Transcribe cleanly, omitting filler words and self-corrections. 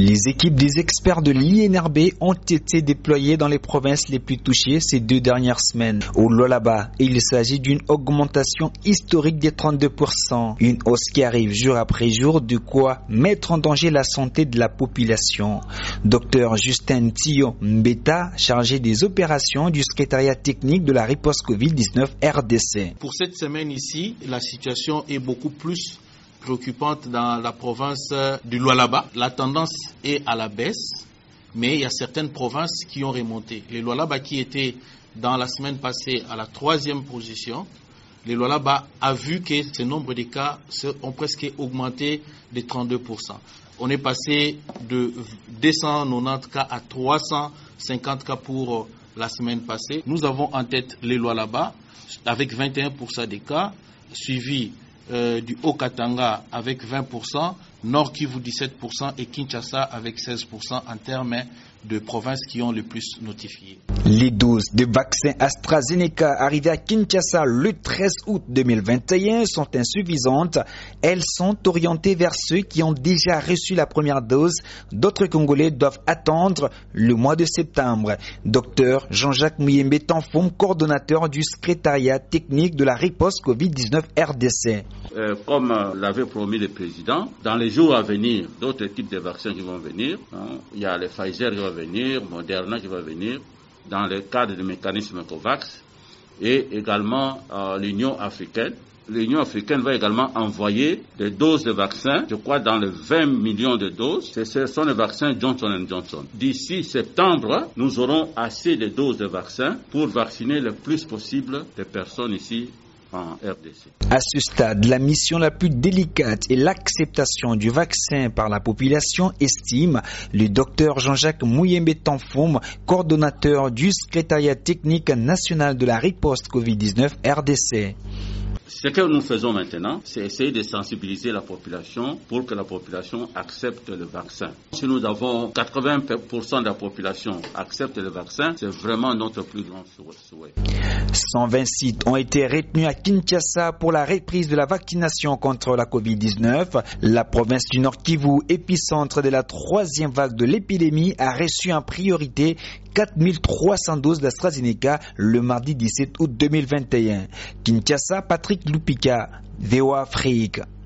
Les équipes des experts de l'INRB ont été déployées dans les provinces les plus touchées ces 2 dernières semaines. Au Lualaba, il s'agit d'une augmentation historique des 32%. Une hausse qui arrive jour après jour, de quoi mettre en danger la santé de la population. Dr Justin Tio Mbeta, chargé des opérations du secrétariat technique de la riposte Covid-19 RDC. Pour cette semaine ici, la situation est beaucoup plus préoccupante dans la province du Lualaba. La tendance est à la baisse, mais il y a certaines provinces qui ont remonté. Le Lualaba qui était dans la semaine passée à la 3e position, le Lualaba a vu que ce nombre de cas ont presque augmenté de 32%. On est passé de 290 cas à 350 cas pour la semaine passée. Nous avons en tête le Lualaba avec 21% des cas, suivi du Haut-Katanga avec 20%, Nord Kivu 17% et Kinshasa avec 16% en termes de provinces qui ont le plus notifié. Les doses de vaccins AstraZeneca arrivées à Kinshasa le 13 août 2021 sont insuffisantes. Elles sont orientées vers ceux qui ont déjà reçu la première dose. D'autres Congolais doivent attendre le mois de septembre. Dr Jean-Jacques Muyembe Tanfoum, coordonnateur du secrétariat technique de la riposte Covid-19 RDC. Comme l'avait promis le président, dans les jours à venir, d'autres types de vaccins qui vont venir. Il y a les Pfizer qui vont venir, Moderna qui va venir, dans le cadre du mécanisme COVAX, et également l'Union africaine. L'Union africaine va également envoyer des doses de vaccins, je crois dans les 20 millions de doses. Ce sont les vaccins Johnson & Johnson. D'ici septembre, nous aurons assez de doses de vaccins pour vacciner le plus possible de personnes ici en RDC. À ce stade, la mission la plus délicate est l'acceptation du vaccin par la population, estime le docteur Jean-Jacques Muyembe Tanfoum, coordonnateur du secrétariat technique national de la riposte Covid-19 RDC. Ce que nous faisons maintenant, c'est essayer de sensibiliser la population pour que la population accepte le vaccin. Si nous avons 80% de la population accepte le vaccin, c'est vraiment notre plus grand souhait. 120 sites ont été retenus à Kinshasa pour la reprise de la vaccination contre la Covid-19. La province du Nord Kivu, épicentre de la 3e vague de l'épidémie, a reçu en priorité 4300 doses d'AstraZeneca le mardi 17 août 2021. Kinshasa, Patrick Lupika, VOA Afrique.